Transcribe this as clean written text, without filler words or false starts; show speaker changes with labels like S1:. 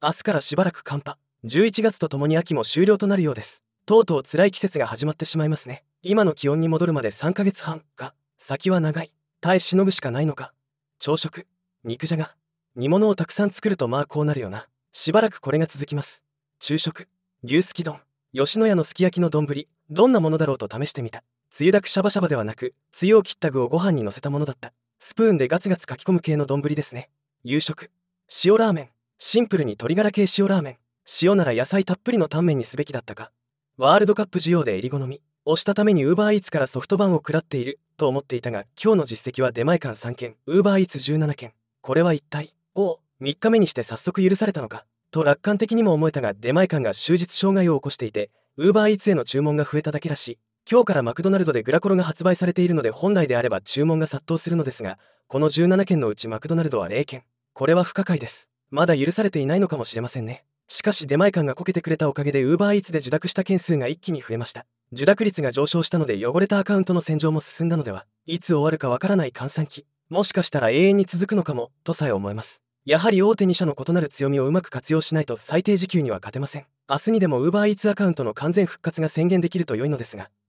S1: 明日からしばらく寒波。11月とともに秋も終了となるようです。とうとう辛い季節が始まってしまいますね。今の気温に戻るまで3ヶ月半か。先は長い。耐えしのぐしかないのか。朝食、肉じゃが、煮物をたくさん作るとまあこうなるよな。しばらくこれが続きます。昼食、牛すき丼、吉野家のすき焼きの丼、どんなものだろうと試してみた。つゆだくシャバシャバではなく、つゆを切った具をご飯にのせたものだった。スプーンでガツガツかき込む系の丼ですね。夕食、塩ラーメン。シンプルに鶏ガラ系塩ラーメン。塩なら野菜たっぷりのタンメンにすべきだったか。ワールドカップ需要で襟好み。押したために Uber Eats からソフトバンを食らっていると思っていたが、今日の実績は出前館3件、Uber Eats 17件。これは一体、3日目にして早速許されたのかと楽観的にも思えたが、出前館が終日障害を起こしていて、Uber Eats への注文が増えただけらしい。今日からマクドナルドでグラコロが発売されているので、本来であれば注文が殺到するのですが、この17件のうちマクドナルドは0件。これは不可解です。まだ許されていないのかもしれませんね。しかし出前館がこけてくれたおかげで Uber Eats で受諾した件数が一気に増えました。受諾率が上昇したので、汚れたアカウントの洗浄も進んだのでは。いつ終わるかわからない閑散期。もしかしたら永遠に続くのかもとさえ思えます。やはり大手2社の異なる強みをうまく活用しないと最低時給には勝てません。明日にでも Uber Eats アカウントの完全復活が宣言できると良いのですが。